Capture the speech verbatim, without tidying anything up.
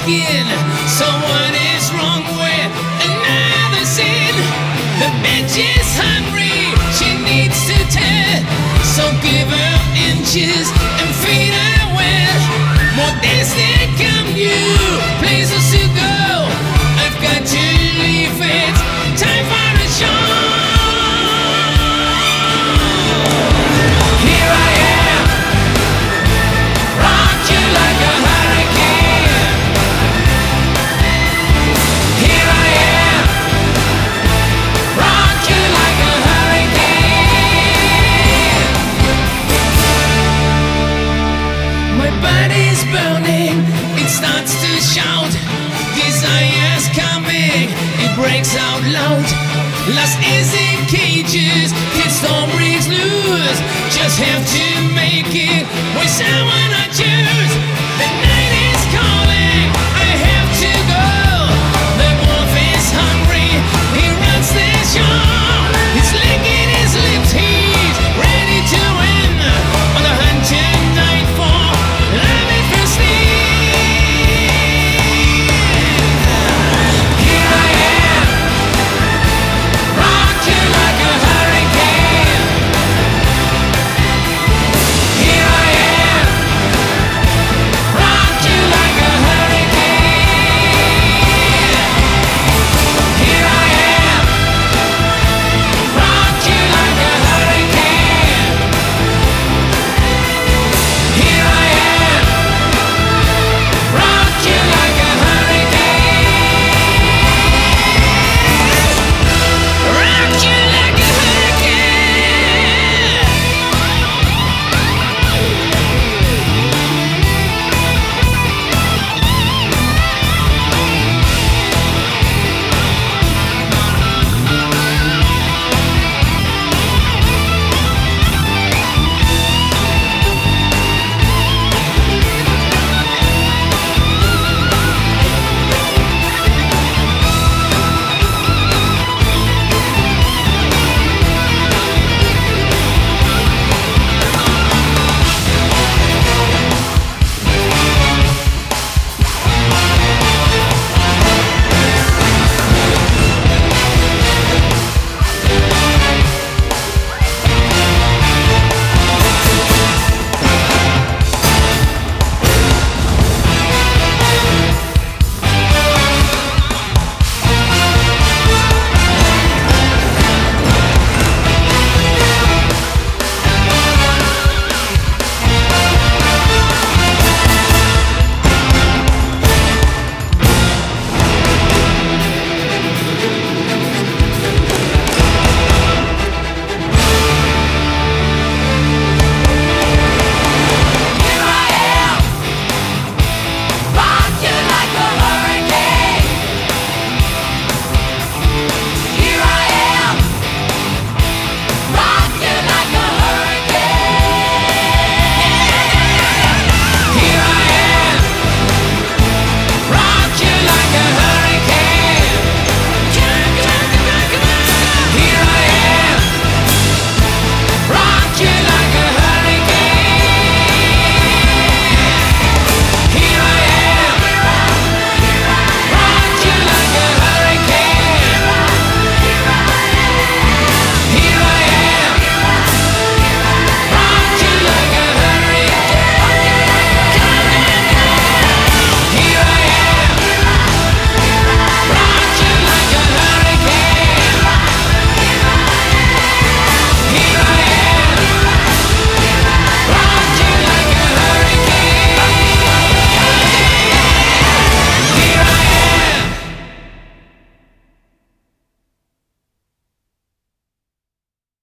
skin. So what is wrong with another sin? The bitch is hungry, she needs to tell. So give her inches and feed her well. More days that come, you places to go. I've got to leave it, time for a show. Here I am, rock you like a hurricane. Here I am, rock you like a hurricane. My body's burning, it starts to shout. Desire's coming, it breaks out loud. Lost is in cages, his storm breaks loose. Just have to make it with someone I choose.